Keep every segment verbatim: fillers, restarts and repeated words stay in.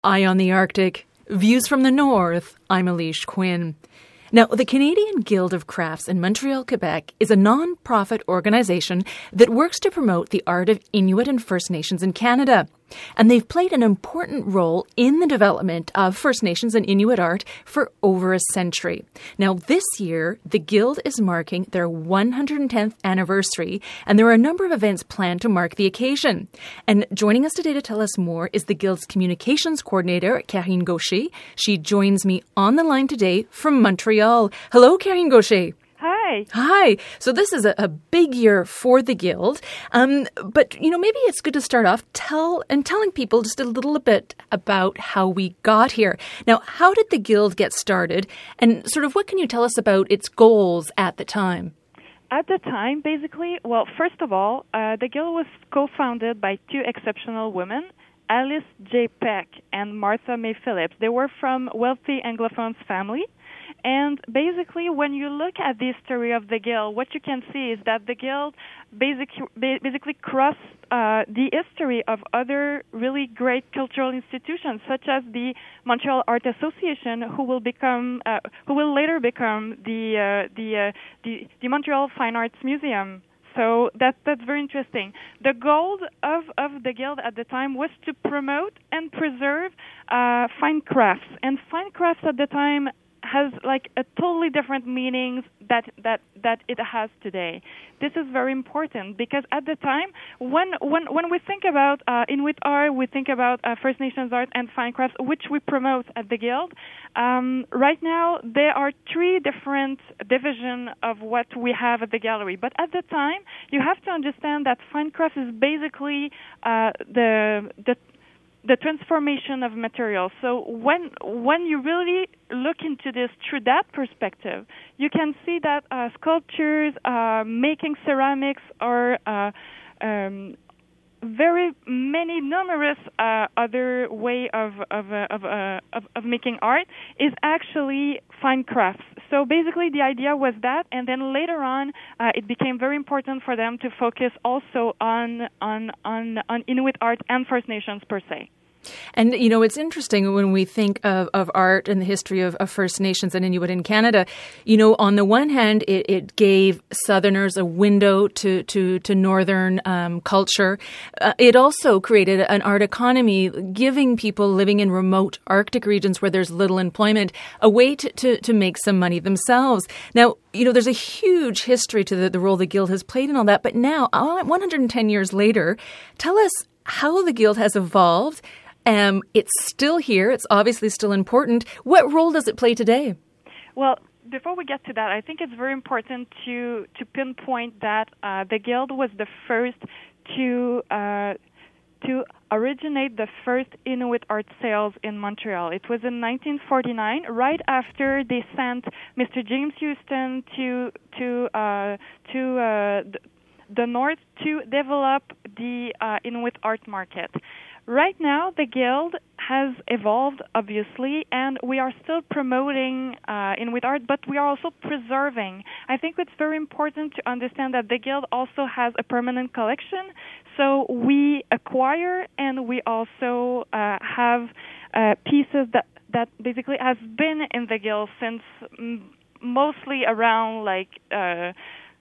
Eye on the Arctic, Views from the North. I'm Alish Quinn. Now, the Canadian Guild of Crafts in Montreal, Quebec is a non-profit organization that works to promote the art of Inuit and First Nations in Canada. And they've played an important role in the development of First Nations and Inuit art for over a century. Now, this year, the Guild is marking their one hundred tenth anniversary, and there are a number of events planned to mark the occasion. And joining us today to tell us more is the Guild's communications coordinator, Karine Gaucher. She joins me on the line today from Montreal. Hello, Karine Gaucher. Hi. Hi. So this is a, a big year for the Guild. Um, but, you know, maybe it's good to start off tell and telling people just a little bit about how we got here. Now, how did the Guild get started? And sort of what can you tell us about its goals at the time? At the time, basically, well, first of all, uh, the Guild was co-founded by two exceptional women, Alice J. Peck and Martha May Phillips. They were from wealthy Anglophone family. And basically, when you look at the history of the Guild, what you can see is that the Guild basic, basically crossed uh, the history of other really great cultural institutions, such as the Montreal Art Association, who will become, uh, who will later become the uh, the, uh, the the Montreal Fine Arts Museum. So that that's very interesting. The goal of, of the Guild at the time was to promote and preserve uh, fine crafts, and fine crafts at the time has like a totally different meanings that that that it has today. This is very important because at the time, when when when we think about uh, Inuit art, we think about uh, First Nations art and fine crafts, which we promote at the Guild. Um, right now, there are three different divisions of what we have at the gallery. But at the time, you have to understand that fine crafts is basically uh, the the the transformation of materials. So when when you really look into this through that perspective, you can see that uh, sculptures, uh, making ceramics, or uh, um, very many numerous uh, other way of of uh, of, uh, of of making art is actually fine crafts. So basically, the idea was that, and then later on, uh, it became very important for them to focus also on on on, on Inuit art and First Nations per se. And, you know, it's interesting when we think of, of art and the history of, of First Nations and Inuit in Canada. You know, on the one hand, it, it gave Southerners a window to, to, to Northern um, culture. Uh, it also created an art economy, giving people living in remote Arctic regions where there's little employment a way to, to, to make some money themselves. Now, you know, there's a huge history to the, the role the Guild has played in all that. But now, one hundred ten years later, tell us how the Guild has evolved. Um, it's still here. It's obviously still important. What role does it play today? Well, before we get to that, I think it's very important to to pinpoint that uh, the Guild was the first to uh, to originate the first Inuit art sales in Montreal. It was in nineteen forty-nine, right after they sent Mister James Houston to to uh, to uh, the north to develop the uh, Inuit art market. Right now, the Guild has evolved, obviously, and we are still promoting uh, Inuit art, but we are also preserving. I think it's very important to understand that the Guild also has a permanent collection, so we acquire and we also uh, have uh, pieces that, that basically has been in the Guild since m- mostly around like uh,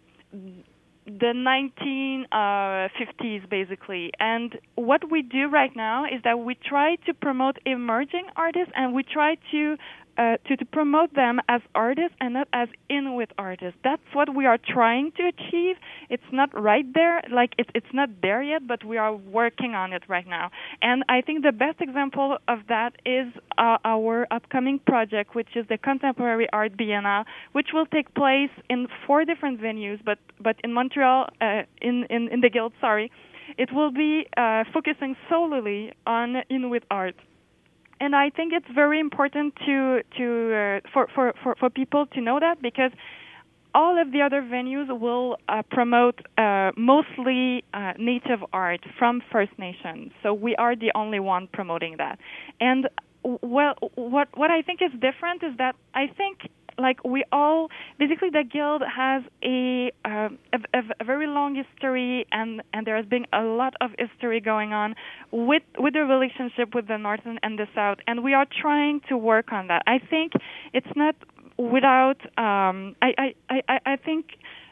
the nineteen fifties, basically. And what we do right now is that we try to promote emerging artists, and we try to uh, to, to promote them as artists and not as Inuit artists. That's what we are trying to achieve. It's not right there, like it's it's not there yet, but we are working on it right now. And I think the best example of that is uh, our upcoming project, which is the Contemporary Art Biennale, which will take place in four different venues, but but in Montreal, uh, in, in in the Guild, sorry, it will be uh, focusing solely on Inuit art. And I think it's very important to to uh, for, for, for, for people to know that, because all of the other venues will uh, promote uh, mostly uh, native art from First Nations. So we are the only one promoting that. And well, what what I think is different is that I think like we all, basically the Guild has a, uh, a, a, a very long history, and, and there has been a lot of history going on with, with the relationship with the North and, and the South, and we are trying to work on that. I think it's not without, um, I, I, I, I think,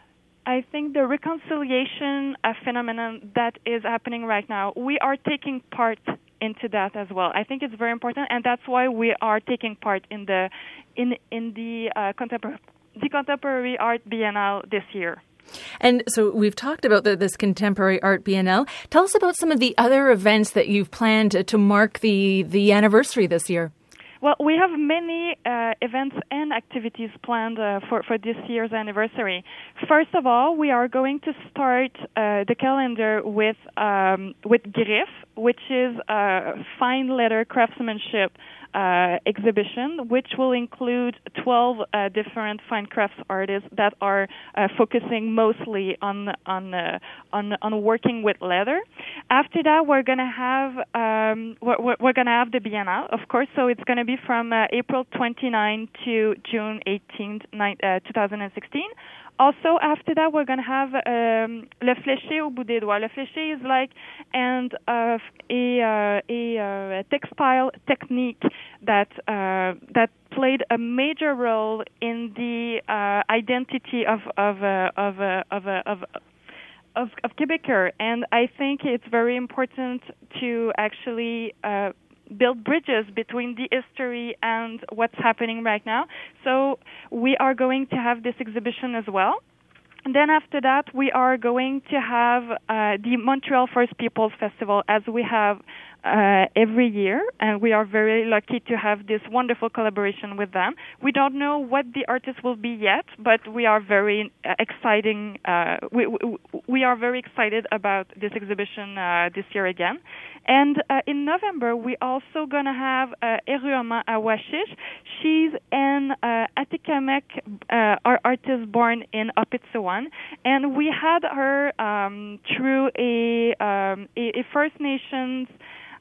I think the reconciliation uh, phenomenon that is happening right now, we are taking part into that as well. I think it's very important, and that's why we are taking part in the in in the uh, contemporary the contemporary art biennale this year. And so we've talked about the, this contemporary art biennale. Tell us about some of the other events that you've planned to, to mark the the anniversary this year. Well, we have many uh, events and activities planned uh, for, for this year's anniversary. First of all, we are going to start uh, the calendar with um, with Griffe, which is a fine leather craftsmanship uh, exhibition, which will include twelve uh, different fine crafts artists that are uh, focusing mostly on on uh, on on working with leather. After that, we're gonna have um, we're, we're gonna have the Biennale, of course. So it's gonna be from uh, April twenty-ninth to June eighteenth, uh, twenty sixteen. Also, after that, we're going to have um, Le Fléché au bout des doigts. Le Fléché is like and uh, a, uh, a uh, textile technique that uh, that played a major role in the uh, identity of of uh, of uh, of uh, of of, of Quebecer. And I think it's very important to actually uh, build bridges between the history and what's happening right now. So we are going to have this exhibition as well. And then after that, we are going to have uh, the Montreal First Peoples Festival, as we have uh, every year, and we are very lucky to have this wonderful collaboration with them. We don't know what the artists will be yet, but we are very uh, exciting. Uh, we, we we are very excited about this exhibition uh, this year again. And uh, in November, we also gonna have uh, Eruama Awashish. She's an uh, Atikamekw uh, artist born in Opitsuwan, and we had her um, through a, um, a a First Nations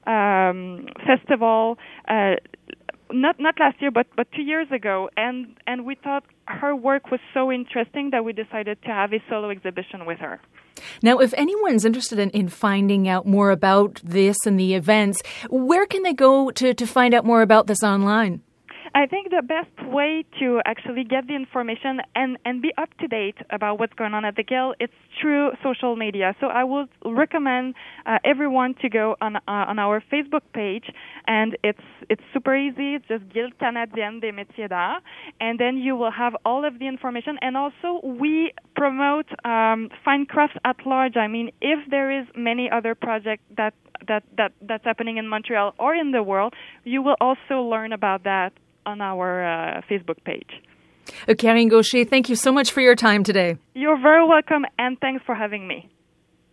um, festival. Uh, Not not last year, but but two years ago, and and we thought her work was so interesting that we decided to have a solo exhibition with her. Now, if anyone's interested in, in finding out more about this and the events, where can they go to, to find out more about this online? I think the best way to actually get the information and, and be up to date about what's going on at the Guild, it's through social media. So I would recommend uh, everyone to go on uh, on our Facebook page, and it's it's super easy. It's just Guild Canadienne des Métiers d'Art, and then you will have all of the information. And also, we promote um, fine crafts at large. I mean, if there is many other projects that that that that's happening in Montreal or in the world, you will also learn about that on our uh, Facebook page. Karine Gaucher, thank you so much for your time today. You're very welcome, and thanks for having me.